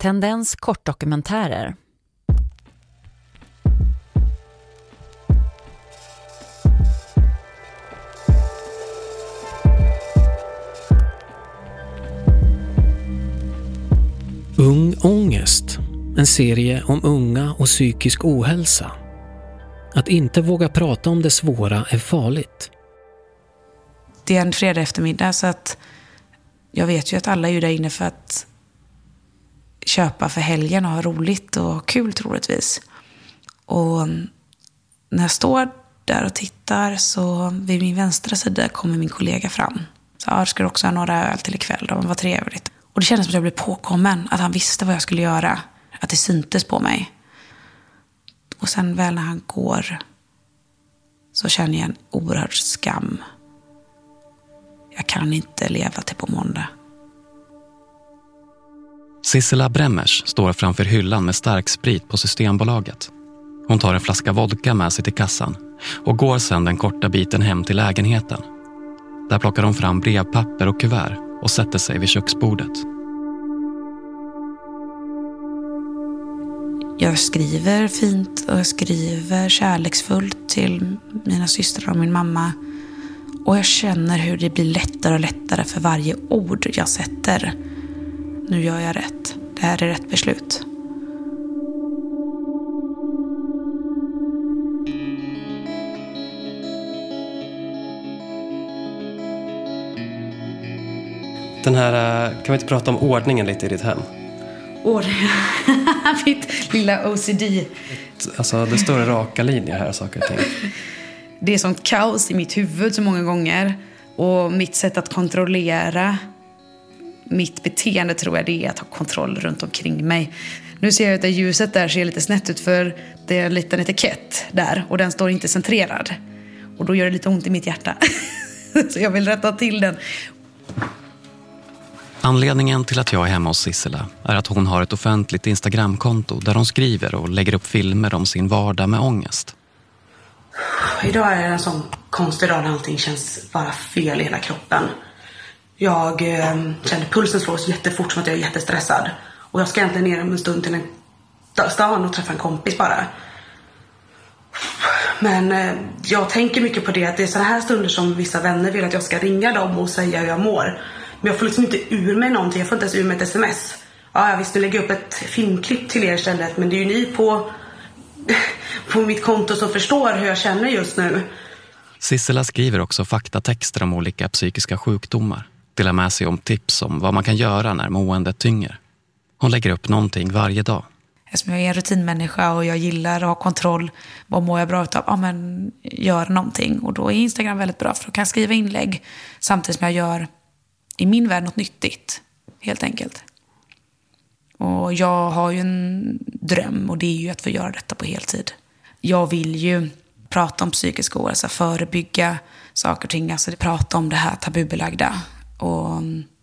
Tendens kortdokumentärer. Ung ångest, en serie om unga och psykisk ohälsa. Att inte våga prata om det svåra är farligt. Det är en fredag eftermiddag så att jag vet ju att alla är ju där inne för att köpa för helgen och ha roligt och kul troligtvis. Och när jag står där och tittar så vid min vänstra sida kommer min kollega fram. Så jag ska också ha några öl till ikväll, det var trevligt. Och det kändes som att jag blev påkommen, att han visste vad jag skulle göra. Att det syntes på mig. Och sen väl när han går så känner jag en oerhörd skam. Jag kan inte leva till på måndag. Sissela Bremmers står framför hyllan med stark sprit på Systembolaget. Hon tar en flaska vodka med sig till kassan och går sedan den korta biten hem till lägenheten. Där plockar hon fram brevpapper och kuvert och sätter sig vid köksbordet. Jag skriver fint och jag skriver kärleksfullt till mina systrar och min mamma. Och jag känner hur det blir lättare och lättare för varje ord jag sätter. Nu gör jag rätt. Det här är rätt beslut. Den här, kan vi inte prata om ordningen lite i ditt hem? Ordningen? Mitt lilla OCD. Alltså det står raka linjer här, saker och ting. Det är sånt kaos i mitt huvud så många gånger. Och mitt sätt att kontrollera mitt beteende tror jag det är att ha kontroll runt omkring mig. Nu ser jag att det ljuset där ser lite snett ut för det är en liten etikett där. Och den står inte centrerad. Och då gör det lite ont i mitt hjärta. Så jag vill rätta till den. Anledningen till att jag är hemma hos Sissela är att hon har ett offentligt Instagramkonto där hon skriver och lägger upp filmer om sin vardag med ångest. Idag är det en sån konstig dag när allting känns bara fel i hela kroppen. Jag känner pulsen slår så jättefort som att jag är jättestressad. Och jag ska äntligen ner om en stund till en stan och träffa en kompis bara. Men jag tänker mycket på det att det är såna här stunder som vissa vänner vill att jag ska ringa dem och säga hur jag mår. Men jag får liksom inte ur mig någonting. Jag får inte ens ur mig ett sms. Ja, jag visste lägga upp ett filmklipp till er istället. Men det är ju ni på mitt konto som förstår hur jag känner just nu. Sissela skriver också faktatexter om olika psykiska sjukdomar. Delar med sig om tips om vad man kan göra när måendet tynger. Hon lägger upp någonting varje dag. Eftersom jag är en rutinmänniska och jag gillar att ha kontroll. Vad mår jag bra utav? Ja, men gör någonting. Och då är Instagram väldigt bra för då kan jag skriva inlägg samtidigt som jag gör i min värld något nyttigt. Helt enkelt. Och jag har ju en dröm och det är ju att få göra detta på heltid. Jag vill ju prata om psykisk ohälsa, förebygga saker och ting. Alltså prata om det här tabubelagda. Och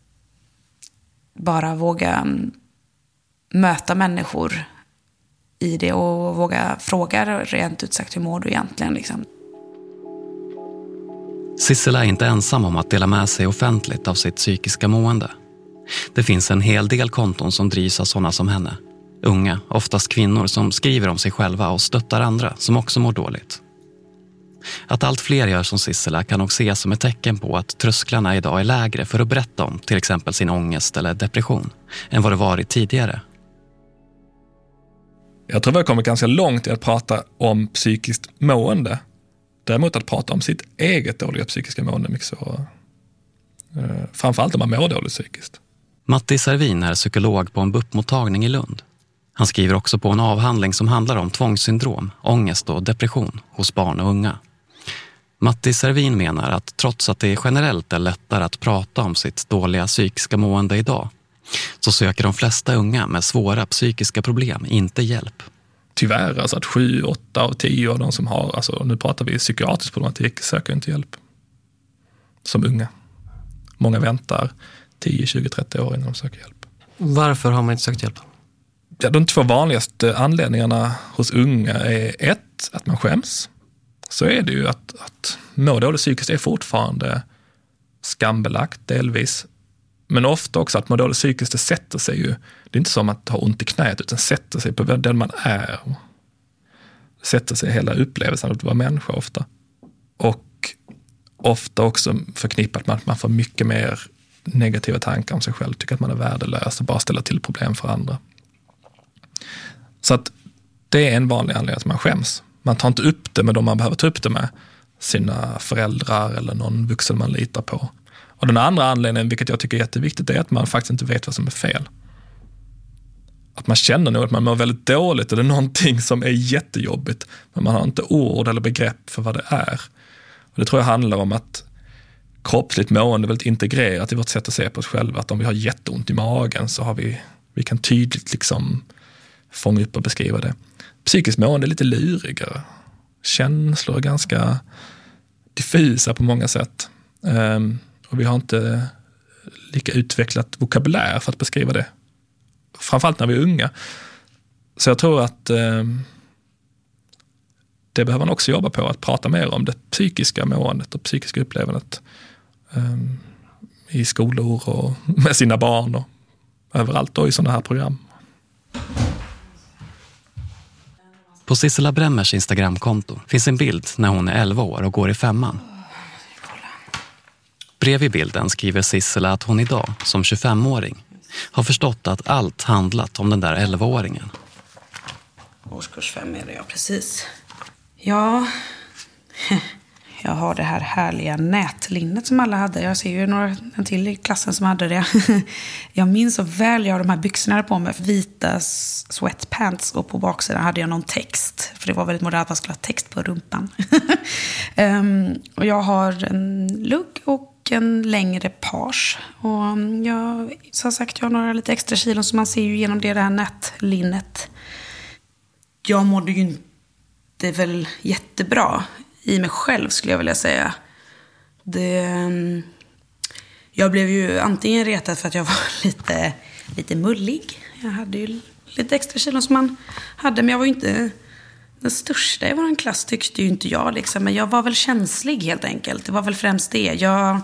bara våga möta människor i det och våga fråga rent ut sagt hur mår du egentligen liksom. Sissela är inte ensam om att dela med sig offentligt av sitt psykiska mående. Det finns en hel del konton som drivs av sådana som henne. Unga, oftast kvinnor som skriver om sig själva och stöttar andra som också mår dåligt. Att allt fler gör som Sissela kan nog ses som ett tecken på att trösklarna idag är lägre för att berätta om till exempel sin ångest eller depression än vad det varit tidigare. Jag tror vi har kommit ganska långt i att prata om psykiskt mående. Däremot att prata om sitt eget dåliga psykiska mående mycket så... framförallt om man mår dåligt psykiskt. Matti Servin är psykolog på en BUP-mottagning i Lund. Han skriver också på en avhandling som handlar om tvångssyndrom, ångest och depression hos barn och unga. Matti Servin menar att trots att det generellt är lättare att prata om sitt dåliga psykiska mående idag så söker de flesta unga med svåra psykiska problem inte hjälp. Tyvärr, alltså att 7-8 av 10 av de som har, alltså nu pratar vi psykiatrisk problematik, söker inte hjälp som unga. Många väntar 10, 20, 30 år innan de söker hjälp. Varför har man inte sökt hjälp? Ja, de 2 vanligaste anledningarna hos unga är 1, att man skäms. Så är det ju att må dåligt psykiskt är fortfarande skambelagt delvis. Men ofta också att må dåligt psykiskt, det sätter sig ju. Det är inte som att ha ont i knät, utan sätter sig på den man är. Det sätter sig hela upplevelsen av att vara människa ofta. Och ofta också förknippat med att man får mycket mer negativa tankar om sig själv. Tycker att man är värdelös och bara ställer till problem för andra. Så att det är en vanlig anledning att man skäms. Man tar inte upp det med de man behöver ta upp det med. Sina föräldrar eller någon vuxen man litar på. Och den andra anledningen, vilket jag tycker är jätteviktigt, är att man faktiskt inte vet vad som är fel. Att man känner nog att man mår väldigt dåligt eller någonting som är jättejobbigt. Men man har inte ord eller begrepp för vad det är. Och det tror jag handlar om att kroppsligt mående är väldigt integrerat i vårt sätt att se på oss själva. Att om vi har jätteont i magen så har vi kan tydligt liksom fånga upp och beskriva det. Psykiskt mående är lite lurigare. Känslor är ganska diffusa på många sätt. Och vi har inte lika utvecklat vokabulär för att beskriva det. Framförallt när vi är unga. Så jag tror att det behöver man också jobba på. Att prata mer om det psykiska måendet och psykiska upplevandet. I skolor och med sina barn och överallt då i sådana här program. På Sissela Bremmers Instagramkonto finns en bild när hon är 11 år och går i 5:an. Bredvid bilden skriver Sissela att hon idag, som 25-åring, har förstått att allt handlat om den där 11-åringen. Årskurs 5 är det, ja, precis. Ja, jag har det här härliga nätlinnet som alla hade. Jag ser ju en till i klassen som hade det. Jag minns så väl, jag har de här byxorna på mig, vita sweatpants, och på baksidan hade jag någon text. För det var väldigt modernt att man skulle ha text på rumpan. Och jag har en lugg och en längre page. Och jag, som sagt, jag har några lite extra kilon, så man ser ju genom det här nätlinnet. Jag mådde ju inte väl jättebra i mig själv, skulle jag vilja säga. Jag blev ju antingen retad för att jag var lite mullig. Jag hade ju lite extra kilon som man hade, men jag var ju inte den största i vår klass, tyckte ju inte jag liksom. Men jag var väl känslig helt enkelt. Det var väl främst det.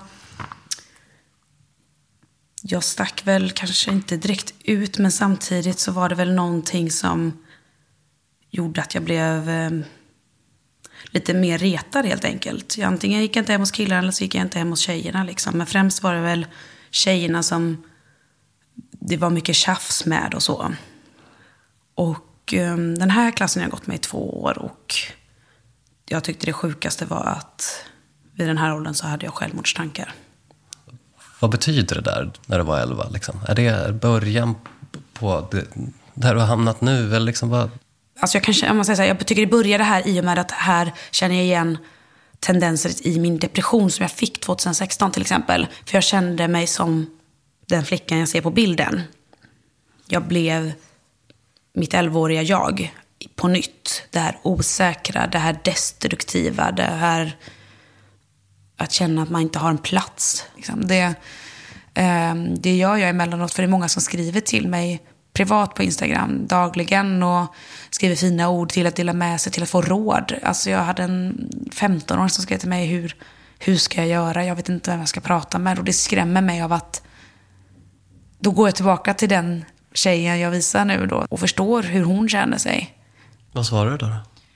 Jag stack väl kanske inte direkt ut, men samtidigt så var det väl någonting som gjorde att jag blev lite mer retad helt enkelt. Antingen gick jag inte hem hos killarna eller så gick jag inte hem hos tjejerna liksom. Men främst var det väl tjejerna som det var mycket tjafs med och så. Och den här klassen har jag gått med i 2 år, och jag tyckte det sjukaste var att vid den här åldern så hade jag självmordstankar. Vad betyder det där när du var 11? Liksom? Är det början på det, där du har hamnat nu? Eller liksom vad? Alltså jag tycker det började här i och med att här känner jag igen tendenser i min depression som jag fick 2016 till exempel. För jag kände mig som den flickan jag ser på bilden. Jag blev mitt 11-åriga jag på nytt. Det här osäkra, det här destruktiva, det här att känna att man inte har en plats. Liksom. Det gör jag emellanåt, för det är många som skriver till mig privat på Instagram dagligen och skriver fina ord till att dela med sig, till att få råd. Alltså jag hade en 15-åring som skrev till mig, hur ska jag göra? Jag vet inte vem jag ska prata med. Och det skrämmer mig av att då går jag tillbaka till den tjejen jag visar nu då och förstår hur hon känner sig. Vad svarar du då?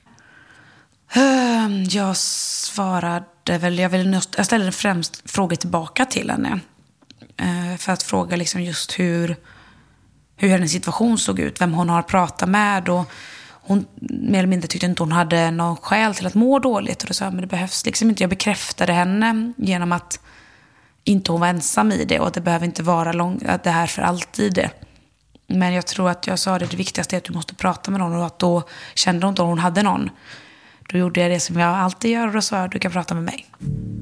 Jag svarade väl, jag ställde främst frågor tillbaka till henne. För att fråga liksom just hur hennes situation såg ut, vem hon har pratat med, och hon mer eller mindre tyckte inte hon hade någon skäl till att må dåligt, och då sa jag, men det behövs liksom inte. Jag bekräftade henne genom att inte hon var ensam i det, och att det behöver inte vara att det här för alltid. Men jag tror att jag sa det viktigaste är att du måste prata med någon, och att då kände hon inte att hon hade någon. Då gjorde jag det som jag alltid gör, och då sa jag, du kan prata med mig.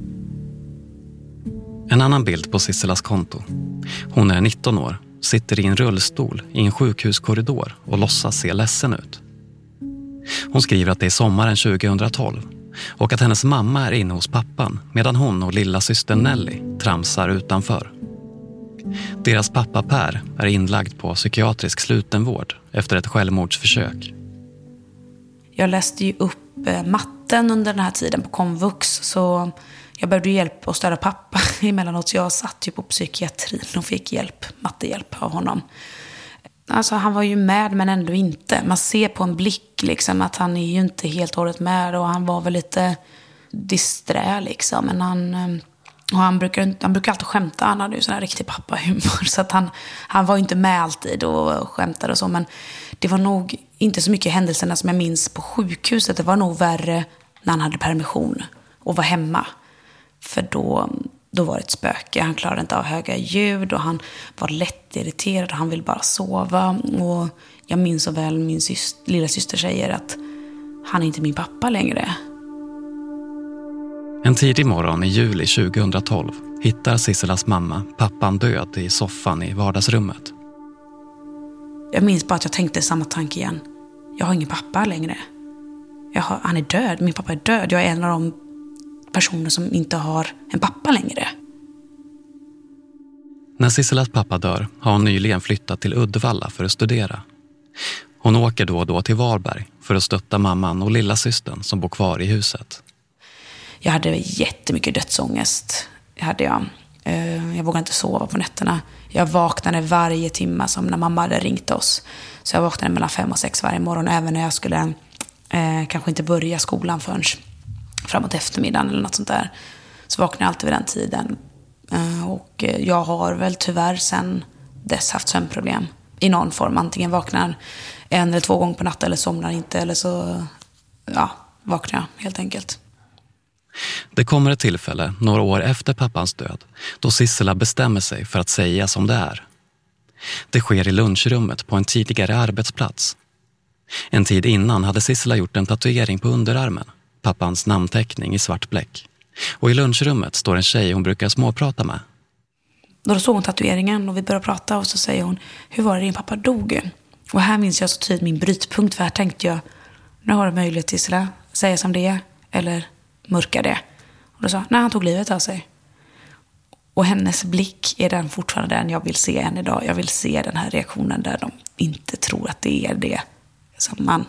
En annan bild på Sisselas konto. Hon är 19 år, sitter i en rullstol i en sjukhuskorridor och låtsas se ledsen ut. Hon skriver att det är sommaren 2012 och att hennes mamma är inne hos pappan medan hon och lilla syster Nelly tramsar utanför. Deras pappa Per är inlagd på psykiatrisk slutenvård efter ett självmordsförsök. Jag läste ju upp matten under den här tiden på komvux, så jag behövde hjälp att störa pappa emellanåt. Så jag satt ju på psykiatrin och fick mattehjälp av honom. Alltså han var ju med men ändå inte. Man ser på en blick liksom att han är ju inte helt hållet med. Och han var väl lite disträ liksom. Men han brukar alltid skämta. Han hade ju sån här riktig pappahumor. Så att han var ju inte med alltid och skämtade och så. Men det var nog inte så mycket händelserna som jag minns på sjukhuset. Det var nog värre när han hade permission och var hemma. För då var det ett spöke. Han klarade inte av höga ljud och han var lätt irriterad och han ville bara sova. Och jag minns så väl min lilla syster säger att han är inte min pappa längre. En tidig morgon i juli 2012 hittar Sissilas mamma pappan död i soffan i vardagsrummet. Jag minns bara att jag tänkte samma tanke igen. Jag har ingen pappa längre. Han är död. Min pappa är död. Jag är en av de personer som inte har en pappa längre. När Sissilas pappa dör har hon nyligen flyttat till Uddevalla för att studera. Hon åker då och då till Varberg för att stötta mamman och lilla systern som bor kvar i huset. Jag hade jättemycket dödsångest. Jag vågade inte sova på nätterna. Jag vaknade varje timme som när mamma hade ringt oss. Så jag vaknade mellan 5 och 6 varje morgon. Även när jag skulle kanske inte börja skolan förrän framåt eftermiddagen eller något sånt där. Så vaknade jag alltid vid den tiden. Och jag har väl tyvärr sedan dess haft sömnproblem i någon form. Antingen vaknar 1 eller 2 gånger på natten eller somnar inte. Eller så vaknar jag helt enkelt. Det kommer ett tillfälle några år efter pappans död då Sissela bestämmer sig för att säga som det är. Det sker i lunchrummet på en tidigare arbetsplats. En tid innan hade Sissela gjort en tatuering på underarmen, pappans namnteckning i svart bläck. Och i lunchrummet står en tjej hon brukar småprata med. Då såg hon tatueringen och vi började prata och så säger hon, hur var det din pappa dog? Och här minns jag så tydligt min brytpunkt, för här tänkte jag, nu har du möjlighet Sissela, säga som det är eller mörka det. Och då sa nej, han tog livet av sig. Och hennes blick är den fortfarande den jag vill se än idag. Jag vill se den här reaktionen där de inte tror att det är det som man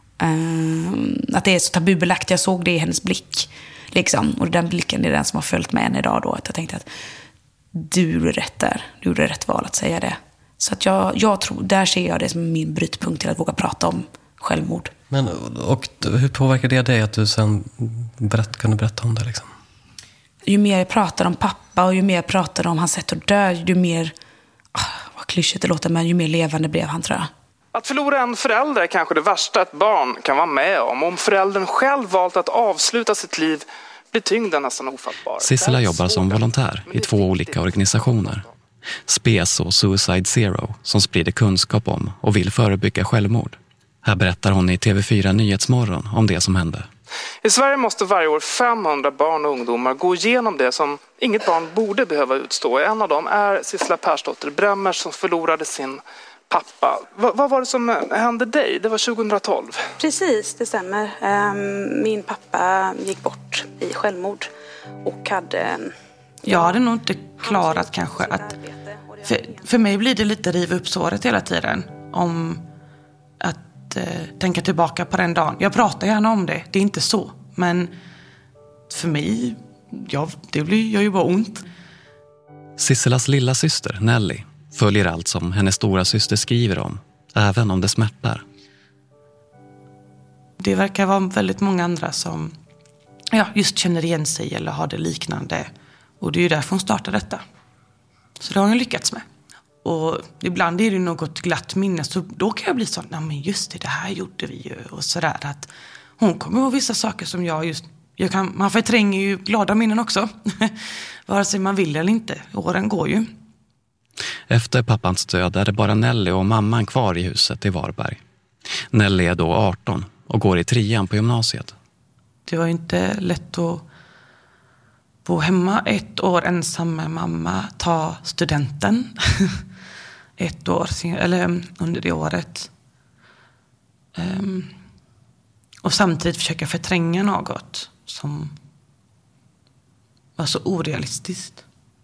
att det är så tabubelagt. Jag såg det i hennes blick liksom. Och den blicken är den som har följt med än idag då. Att jag tänkte att du gjorde rätt där. Du gjorde rätt val att säga det. Så att jag tror, där ser jag det som min brytpunkt till att våga prata om självmord. Men, och hur påverkar det dig att du sen kunde berätta om det liksom? Ju mer jag pratar om pappa och ju mer jag pratar om hans sätt att dö, ju mer, vad klyschigt det låter, men ju mer levande blev han, tror jag. Att förlora en förälder är kanske det värsta ett barn kan vara med om. Om föräldern själv valt att avsluta sitt liv blir tyngden nästan ofattbar. Sissela jobbar som volontär i 2 olika organisationer. SPES och Suicide Zero, som sprider kunskap om och vill förebygga självmord. Här berättar hon i TV4 Nyhetsmorgon om det som hände. I Sverige måste varje år 500 barn och ungdomar gå igenom det som inget barn borde behöva utstå. En av dem är Sissela Persdotter Bremmers som förlorade sin pappa. Vad var det som hände dig? Det var 2012. Precis, det stämmer. Min pappa gick bort i självmord och hade... Jag hade nog inte klarat kanske att... För mig blir det lite riva upp såret hela tiden. Om att tänka tillbaka på den dagen. Jag pratar gärna om det, det är inte så. Men för mig, det gör ju bara ont. Sisselas lilla syster, Nelly, följer allt som hennes stora syster skriver om, även om det smärtar. Det verkar vara väldigt många andra som just känner igen sig eller har det liknande. Och det är ju därför hon startade detta. Så det har hon lyckats med. Och ibland är det något glatt minne, så då kan jag bli så, nej men just det här gjorde vi ju. Och sådär att hon kommer ihåg vissa saker som man förtränger ju glada minnen också. Vare sig man vill eller inte, åren går ju. Efter pappans död är det bara Nelly och mamman kvar i huset i Varberg. Nelly är då 18 och går i 3:an på gymnasiet. Det var ju inte lätt att bo hemma 1 år ensam med mamma, ta studenten 1 år eller under det året. Och samtidigt försöka förtränga något som var så orealistiskt.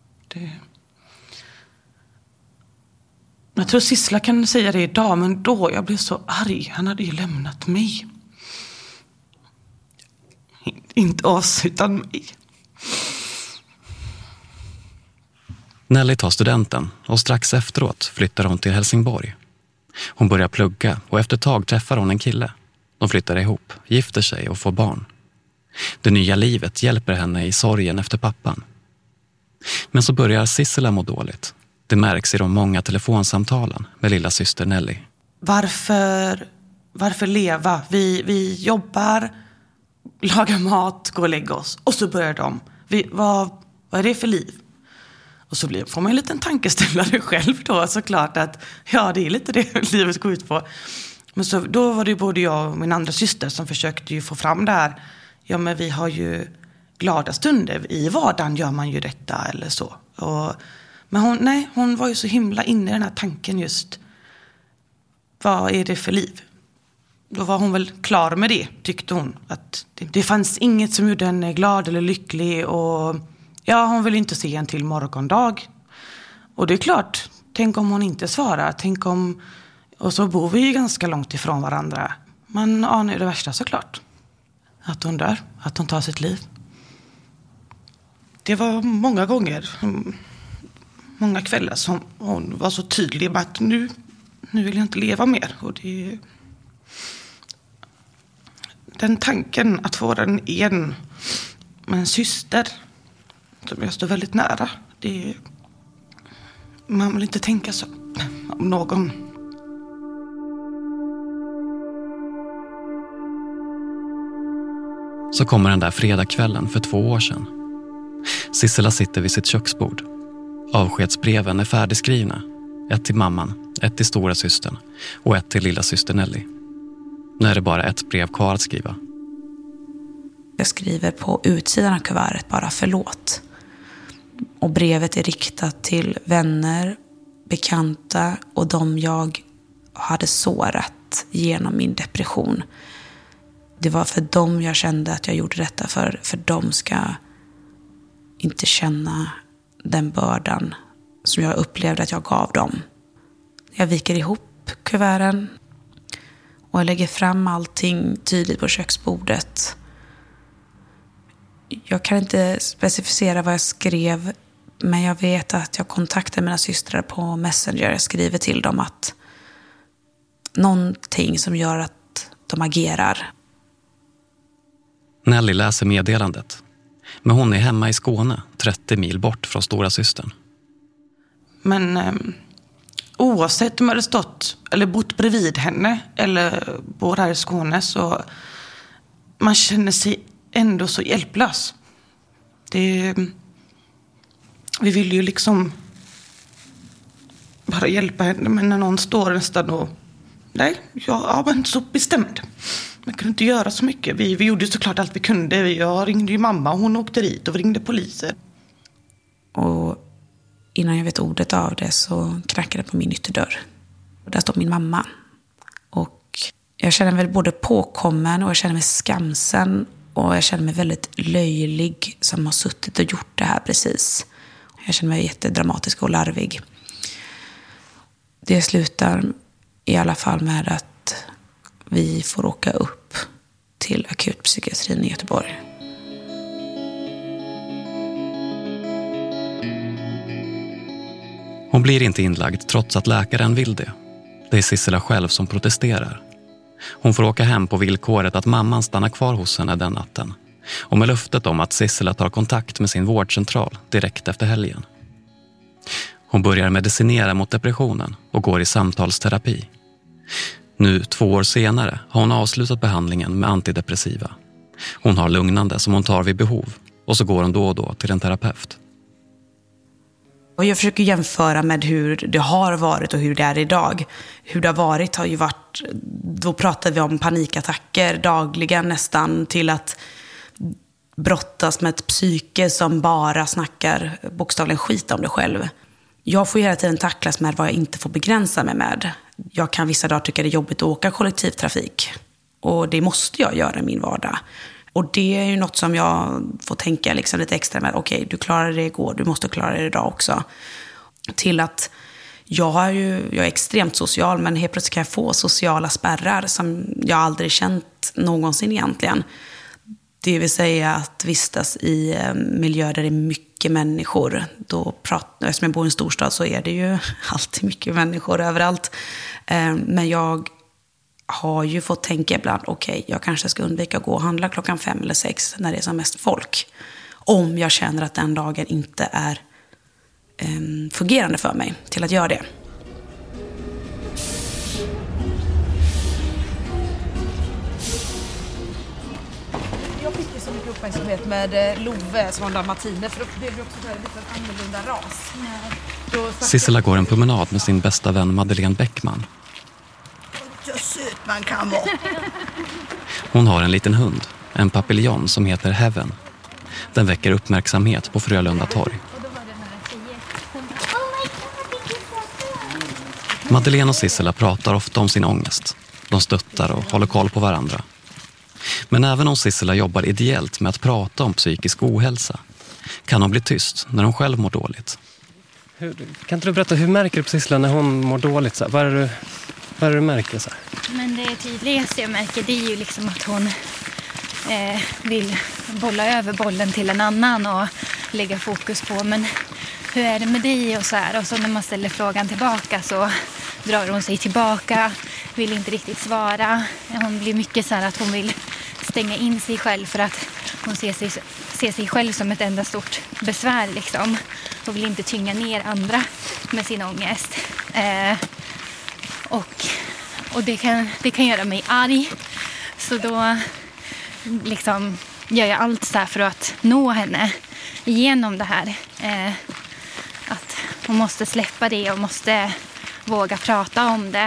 Jag tror Sissela kan säga det idag, men då jag blev så arg. Han hade ju lämnat mig. Inte oss, utan mig. Nelly tar studenten och strax efteråt flyttar hon till Helsingborg. Hon börjar plugga och efter ett tag träffar hon en kille. De flyttar ihop, gifter sig och får barn. Det nya livet hjälper henne i sorgen efter pappan. Men så börjar Sissela må dåligt. Det märks i de många telefonsamtalen med lilla syster Nelly. Varför leva? Vi jobbar, lagar mat, går och lägger oss. Och så börjar de. Vad är det för liv? Och så får man en liten tankeställare själv då, såklart att ja, det är lite det livet går ut på. Men så, då var det både jag och min andra syster som försökte ju få fram det här. Ja, men vi har ju glada stunder. I vardagen gör man ju detta eller så. Men hon var ju så himla inne i den här tanken just. Vad är det för liv? Då var hon väl klar med det, tyckte hon. Att det fanns inget som gjorde henne glad eller lycklig. Och ja, hon vill inte se en till morgondag. Och det är klart, tänk om hon inte svarar. Tänk om... Och så bor vi ju ganska långt ifrån varandra. Man anar ju det värsta såklart. Att hon dör, att hon tar sitt liv. Det var många gånger, många kvällar som hon var så tydlig med att nu vill jag inte leva mer. Och det... Den tanken att få en med en syster som jag står väldigt nära. Man vill inte tänka så om någon. Så kommer den där fredagskvällen för 2 år sedan. Sissela sitter vid sitt köksbord. Avskedsbreven är färdigskrivna. 1 till mamman, 1 till stora systern och 1 till lilla syster Nelly. Nu är det bara 1 brev kvar att skriva. Jag skriver på utsidan av kuvertet bara förlåt. Och brevet är riktat till vänner, bekanta och de jag hade sårat genom min depression. Det var för dem jag kände att jag gjorde detta, för de ska inte känna den bördan som jag upplevde att jag gav dem. Jag viker ihop kuverten och jag lägger fram allting tydligt på köksbordet. Jag kan inte specificera vad jag skrev, men jag vet att jag kontaktade mina systrar på Messenger. Jag skriver till dem att någonting som gör att de agerar. Nelly läser meddelandet. Men hon är hemma i Skåne, 30 mil bort från stora systern. Men oavsett om jag hade stått eller bott bredvid henne eller bor här i Skåne, så man känner sig ändå så hjälplös. Vi vill ju liksom bara hjälpa henne, men när någon står nästan och jag var inte så bestämd. Man kunde inte göra så mycket. Vi gjorde såklart allt vi kunde. Jag ringde ju mamma och hon åkte dit och ringde poliser. Och innan jag vet ordet av det så knackade det på min ytterdörr. Och där står min mamma. Och jag känner mig både påkommen och jag känner mig skamsen. Och jag känner mig väldigt löjlig som har suttit och gjort det här precis. Jag känner mig jättedramatisk och larvig. Det slutar i alla fall med att vi får åka upp till akutpsykiatrin i Göteborg. Hon blir inte inlagd trots att läkaren vill det. Det är Sissela själv som protesterar. Hon får åka hem på villkoret att mamman stannar kvar hos henne den natten. Och med löftet om att Sissela tar kontakt med sin vårdcentral direkt efter helgen. Hon börjar medicinera mot depressionen och går i samtalsterapi. Nu 2 år senare har hon avslutat behandlingen med antidepressiva. Hon har lugnande som hon tar vid behov och så går hon då och då till en terapeut. Och jag försöker jämföra med hur det har varit och hur det är idag. Hur det har varit har ju varit, då pratar vi om panikattacker dagligen nästan, till att brottas med ett psyke som bara snackar bokstavligen skit om det själv. Jag får ju hela tiden tacklas med vad jag inte får begränsa mig med. Jag kan vissa dagar tycka det är jobbigt att åka kollektivtrafik. Och det måste jag göra i min vardag. Och det är ju något som jag får tänka liksom lite extra med. Okej, du klarade det igår, du måste klara det idag också. Till att jag är extremt social, men helt plötsligt kan jag få sociala spärrar som jag aldrig känt någonsin egentligen. Det vill säga att vistas i miljöer där det är mycket människor. Eftersom jag bor i en storstad så är det ju alltid mycket människor överallt. Men jag har ju fått tänka ibland, okej, jag kanske ska undvika att gå och handla 5 eller 6 när det är som mest folk. Om jag känner att den dagen inte är fungerande för mig till att göra det. Jag fick ju så mycket uppmärksamhet med Love som var dalmatiner, för då blev det också en lite annorlunda ras. Sissela går en promenad med sin bästa vän Madeleine Bäckman. Så söt man kan vara. Hon har en liten hund, en papillon som heter Heaven. Den väcker uppmärksamhet på Frölunda torg. Madeleine och Sissela pratar ofta om sin ångest. De stöttar och håller koll på varandra. Men även om Sissela jobbar ideellt med att prata om psykisk ohälsa kan hon bli tyst när hon själv mår dåligt. Kan inte du berätta, hur märker du på Sissela när hon mår dåligt? Så här? Vad är det du märker? Så här? Men det tydligaste jag märker, det är ju liksom att hon vill bolla över bollen till en annan och lägga fokus på. Men hur är det med dig och så här? Och så när man ställer frågan tillbaka så drar hon sig tillbaka, vill inte riktigt svara. Hon blir mycket så här att hon vill stänga in sig själv för att hon ser sig själv som ett enda stort besvär liksom. Och vill inte tynga ner andra med sin ångest. Och det kan göra mig arg. Så då liksom gör jag allt så här för att nå henne igenom det här. Att hon måste släppa det och måste våga prata om det.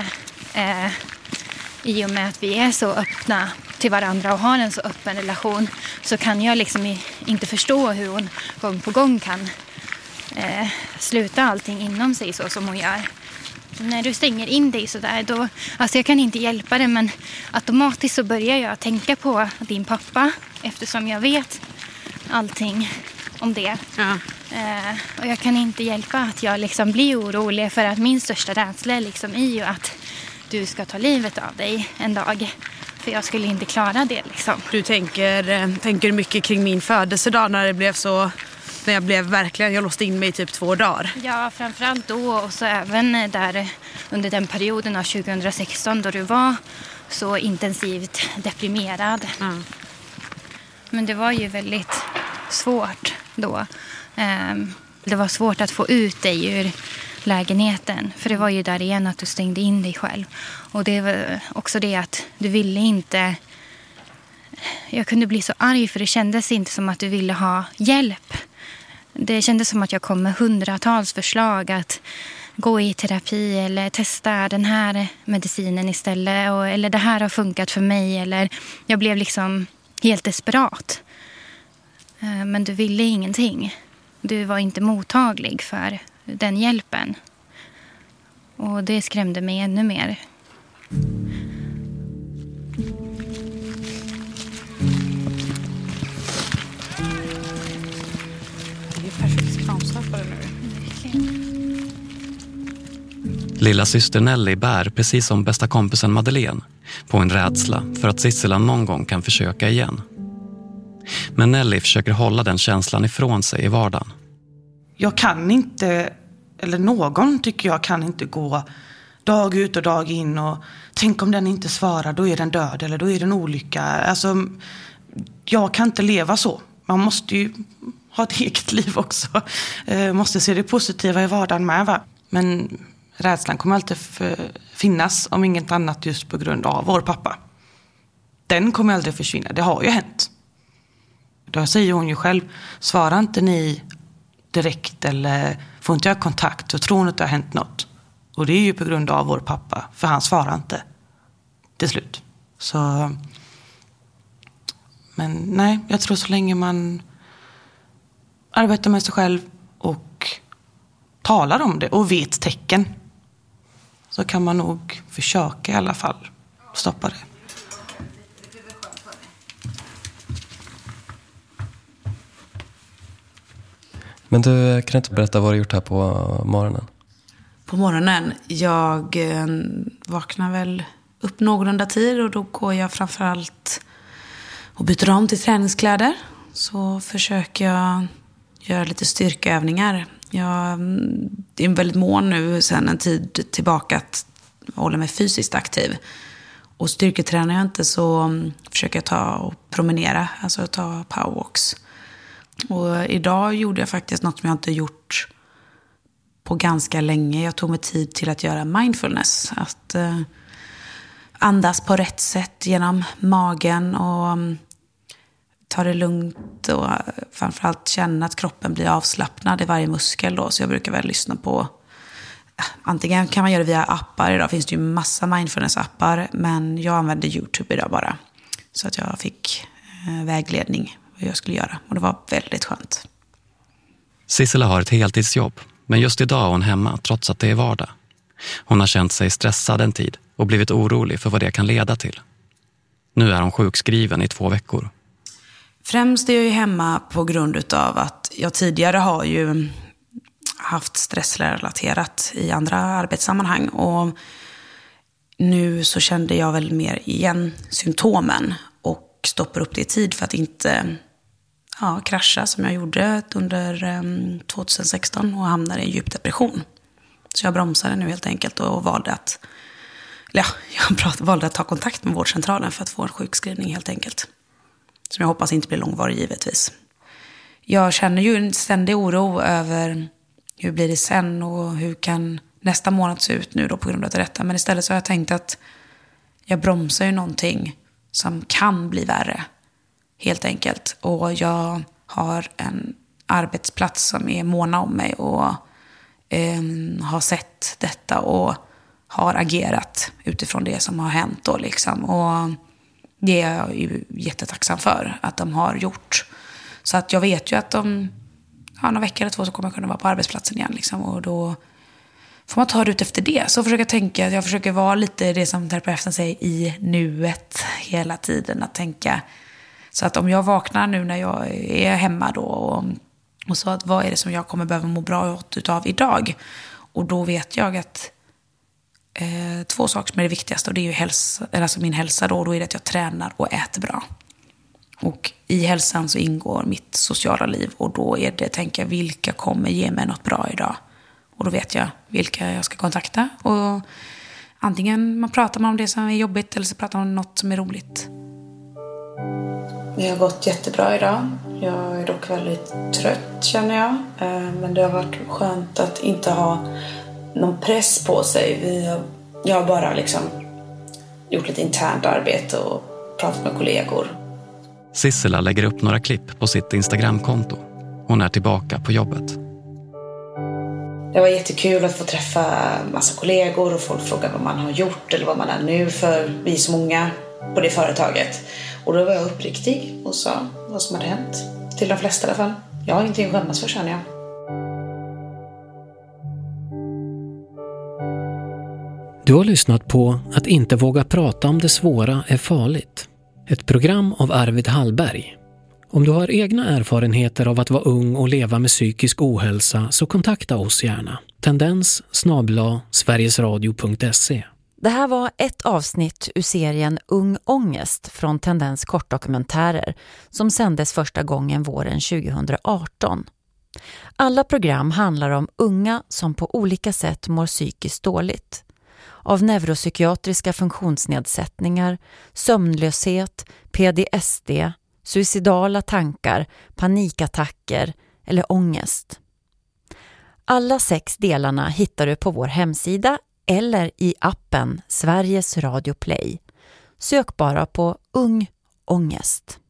I och med att vi är så öppna till varandra och har en så öppen relation så kan jag liksom inte förstå hur hon gång på gång kan sluta allting inom sig så som hon gör. När du stänger in dig så där, då, alltså jag kan inte hjälpa det, men automatiskt så börjar jag tänka på din pappa eftersom jag vet allting om det. Ja. Och jag kan inte hjälpa att jag liksom blir orolig, för att min största rädsla liksom är ju att du ska ta livet av dig en dag. För jag skulle inte klara det liksom. Du tänker mycket kring min födelsedag när det blev så... När jag låste in mig i typ 2 dagar. Ja, framförallt då och så även där under den perioden av 2016 då du var så intensivt deprimerad. Mm. Men det var ju väldigt svårt då. Det var svårt att få ut dig ur lägenheten. För det var ju där igen att du stängde in dig själv. Och det var också det att du ville inte... Jag kunde bli så arg för det kändes inte som att du ville ha hjälp. Det kändes som att jag kom med 100-tals förslag att gå i terapi eller testa den här medicinen istället. Eller det här har funkat för mig. Eller jag blev liksom helt desperat. Men du ville ingenting. Du var inte mottaglig för den hjälpen. Och det skrämde mig ännu mer. Lilla syster Nelly bär, precis som bästa kompisen Madeleine, på en rädsla för att Sissela någon gång kan försöka igen. Men Nelly försöker hålla den känslan ifrån sig i vardagen. Jag kan inte, eller någon tycker jag kan inte gå dag ut och dag in och tänk om den inte svarar, då är den död eller då är det en olycka. Alltså, jag kan inte leva så. Man måste ju ha ett eget liv också. Måste se det positiva i vardagen med, va? Men rädslan kommer alltid finnas, om inget annat, just på grund av vår pappa. Den kommer aldrig försvinna, det har ju hänt. Då säger hon ju själv, svarar inte ni direkt eller får inte jag kontakt så tror hon att det har hänt något. Och det är ju på grund av vår pappa, för han svarar inte till slut. Så, men nej, jag tror så länge man arbetar med sig själv och talar om det och vet tecken så kan man nog försöka i alla fall stoppa det. Men du, kan inte berätta vad du har gjort här på morgonen? På morgonen, jag vaknar väl upp någorlunda tid och då går jag framförallt och byter om till träningskläder så försöker jag göra lite styrkeövningar. Jag är väldigt mån nu sedan en tid tillbaka att hålla mig fysiskt aktiv. Och styrketränar jag inte så försöker jag ta och promenera, alltså ta powerwalks. Och idag gjorde jag faktiskt något som jag inte gjort på ganska länge. Jag tog mig tid till att göra mindfulness. Att andas på rätt sätt genom magen och ta det lugnt och framförallt känna att kroppen blir avslappnad i varje muskel då. Så jag brukar väl lyssna på, antingen kan man göra det via appar, idag finns det ju massa mindfulness-appar, men jag använder YouTube idag bara. Så att jag fick vägledning vad jag skulle göra och det var väldigt skönt. Sissela har ett heltidsjobb, men just idag är hon hemma trots att det är vardag. Hon har känt sig stressad en tid och blivit orolig för vad det kan leda till. Nu är hon sjukskriven i 2 veckor. Främst är jag ju hemma på grund av att jag tidigare har ju haft stressrelaterat i andra arbetssammanhang. Och nu så kände jag väl mer igen symptomen och stoppar upp det i tid för att inte krascha som jag gjorde under 2016 och hamnade i en djup depression. Så jag bromsade nu helt enkelt och valde att ta kontakt med vårdcentralen för att få en sjukskrivning helt enkelt. Som jag hoppas inte blir långvarig givetvis. Jag känner ju en ständig oro över hur blir det sen och hur kan nästa månad se ut nu då på grund av detta. Men istället så har jag tänkt att jag bromsar ju någonting som kan bli värre helt enkelt. Och jag har en arbetsplats som är måna om mig och har sett detta och har agerat utifrån det som har hänt då liksom. Och det är jag ju jättetacksam för att de har gjort. Så att jag vet ju att några veckor eller 2 så kommer jag kunna vara på arbetsplatsen igen liksom. Och då får man ta det ut efter det. Så försöker jag tänka att jag försöker vara lite det som terapeuten säger i nuet hela tiden. Att tänka så att om jag vaknar nu när jag är hemma då och så att vad är det som jag kommer behöva må bra utav idag. Och då vet jag att 2 saker som är det viktigaste och det är ju min hälsa då. Och då är det att jag tränar och äter bra. Och i hälsan så ingår mitt sociala liv och då är det tänka vilka kommer ge mig något bra idag. Och då vet jag vilka jag ska kontakta och antingen man pratar om det som är jobbigt eller så pratar man om något som är roligt. Det har gått jättebra idag. Jag är dock väldigt trött känner jag. Men det har varit skönt att inte ha någon press på sig. Jag har bara liksom gjort lite internt arbete och pratat med kollegor. Sissela lägger upp några klipp på sitt Instagramkonto. Hon är tillbaka på jobbet. Det var jättekul att få träffa massa kollegor och folk frågar vad man har gjort eller vad man är nu för vi är så många på det företaget. Och då var jag uppriktig och sa vad som hade hänt. Till de flesta i alla fall. Jag har ingenting att skämmas för känner jag. Du har lyssnat på Att inte våga prata om det svåra är farligt. Ett program av Arvid Hallberg. Om du har egna erfarenheter av att vara ung och leva med psykisk ohälsa så kontakta oss gärna. tendens@sverigesradio.se. Det här var ett avsnitt ur serien Ung ångest från Tendens kortdokumentärer som sändes första gången våren 2018. Alla program handlar om unga som på olika sätt mår psykiskt dåligt. Av neuropsykiatriska funktionsnedsättningar, sömnlöshet, PTSD, suicidala tankar, panikattacker eller ångest. Alla 6 delarna hittar du på vår hemsida eller i appen Sveriges Radio Play. Sök bara på Ung ångest.